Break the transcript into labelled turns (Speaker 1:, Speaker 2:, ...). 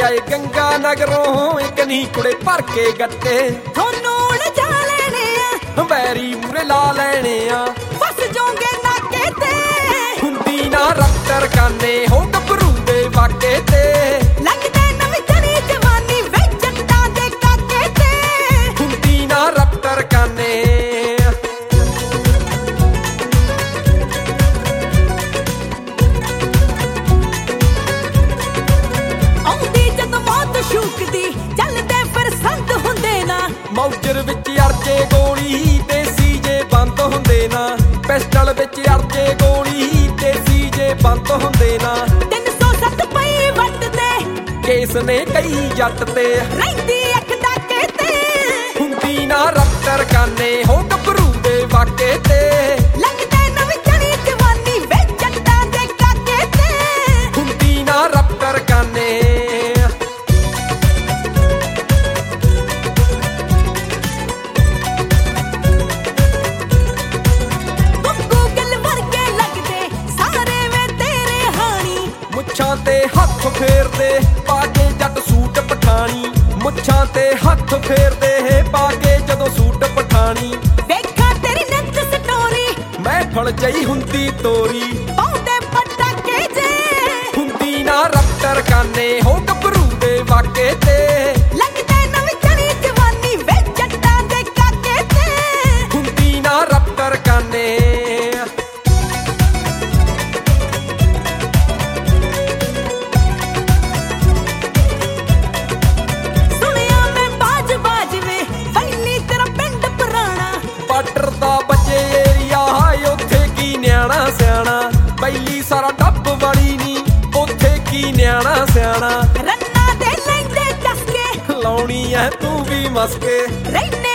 Speaker 1: ਆਏ ਗੰਗਾ ਨਗਰੋਂ ਇੱਕ ਨਹੀਂ ਕੁੜੇ ਭਰ ਕੇ ਗੱਟੇ
Speaker 2: ਤੁਹਾਨੂੰ ਉਲਝਾ ਲੈਣੇ ਆ
Speaker 1: ਬੈਰੀ ਮੂਰੇ ਲਾ ਲੈਣੇ ਆ
Speaker 2: ਫਸ ਜਾਓਗੇ ਨਾਕੇ ਤੇ
Speaker 1: ਹੁੰਦੀ ਨਾ ਰੱਤਰ ਕਾਨੇ ਹੋ ਗੱਭਰੂ ਦੇ ਵਾਕੇ ਤੇ
Speaker 2: ਲੱਗਦੇ ਨਵੀਂ ਜਣੀ ਜਵਾਨੀ ਵੇ ਜੱਟਾਂ ਦੇ ਕਾਕੇ ਤੇ
Speaker 1: ਹੁੰਦੀ ਨਾ ਰੱਤਰ ਕਾਨੇ
Speaker 2: ਆਉਂਦੀ ਜਦੋਂ ਮੌਤ ਸ਼ੂਕਦੀ ਚੱਲਦੇ ਫਿਰ ਸੰਤ ਹੁੰਦੇ ਨਾ
Speaker 1: ਮੌਜਰ ਵਿੱਚ ਅਰਜੇ ਗੋਲੀ ਦੇਸੀ ਜੇ ਬੰਦ ਹੁੰਦੇ ਨਾ ਪਿਸਟਲ ਵਿੱਚ ਅਰਜੇ ਗੋਲੀ ਦੇਸੀ ਜੇ ਬੰਦ ਹੁੰਦੇ ਨਾ
Speaker 2: 307 ਪਈ ਵੱਟ ਤੇ
Speaker 1: ਕੇਸ ਨੇ ਕਈ ਜੱਟ ਤੇ
Speaker 2: ਰਹਿੰਦੀ ਅੱਖ ਡਾਕੇ ਤੇ
Speaker 1: ਹੁੰਦੀ ਨਾ ਰੱਤਰ ਕਾਨੇ ਹੋ ਗੱਭਰੂ ਦੇ ਵਾਕੇ ਤੇ
Speaker 2: ਲੱਗਦੇ ਨਵੀਂ ਜਣੀ ਜਵਾਨੀ ਵੇ ਜੱਟਾਂ ਦੇ ਕਾਕੇ ਤੇ
Speaker 1: ਹੁੰਦੀ ਨਾ ਰੱਤਰ ਕਾਨੇ
Speaker 2: ਗੂਗਲ ਵਰਗੇ ਲੱਗਦੇ ਸਾਰੇ ਵੇ ਤੇਰੇ ਹਾਣੀ
Speaker 1: ਮੁੱਛਾਂ ਤੇ ਹੱਥ ਫੇਰਦੇ ਪਾ ਕੇ ਜੱਟ ਸੂਟ ਪਠਾਣੀ ਮੁੱਛਾਂ ਤੇ ਹੱਥ ਫੇਰਦੇ ਪਾ ਕੇ ਜਦੋਂ ਸੂਟ ਪਠਾਣੀ
Speaker 2: ਵੇਖਾਂ ਤੇਰੀ ਨਿੱਤ ਸਟੋਰੀ
Speaker 1: ਮਹਿਫਲ ਜਈ ਹੁੰਦੀ ਤੋਰੀ
Speaker 2: ਪਾਉਂਦੇ ਪਟਾਕੇ ਜੇ
Speaker 1: ਹੁੰਦੀ ਨਾ ਰੱਤਰ ਕਾਨੇ ਹੋ ਗੱਭਰੂ ਦੇ ਵਾਕੇ ਤੇ
Speaker 2: ਲੱਗਦੇ ਨਵੀਂ ਜਣੀ ਜਵਾਨੀ ਵੇ ਜੱਟਾਂ ਦੇ ਕਾਕੇ ਤੇ
Speaker 1: ਹੁੰਦੀ ਨਾ ਰੱਤਰ ਕਾਨੇ
Speaker 2: ਸੁਣਿਆ ਮੈਂ ਬਾਜ ਵੇ ਪਹਿਲੀ ਤੇਰਾ ਪਿੰਡ ਪੁਰਾਣਾ
Speaker 1: ਬਾਰਡਰ ਦਾ ਬੱਚੇ ਏਰੀਆ ਹਾਏ ਉੱਥੇ ਕੀ ਨਿਆਣਾ ਸਿਆਣਾ ਪਹਿਲੀ ਸਾਰਾ ਡੱਬ ਵਾਲੀ ਨੀ ਉੱਥੇ ਕੀ ਨਿਆਣਾ ਸਿਆਣਾ
Speaker 2: ਰੰਨਾ ਦੇ ਲੈਂਦੇ ਚਸਕੇ
Speaker 1: ਲਾਉਣੀ ਐ ਤੂੰ ਵੀ ਮਸਕੇ
Speaker 2: ਰਹਿੰਦੇ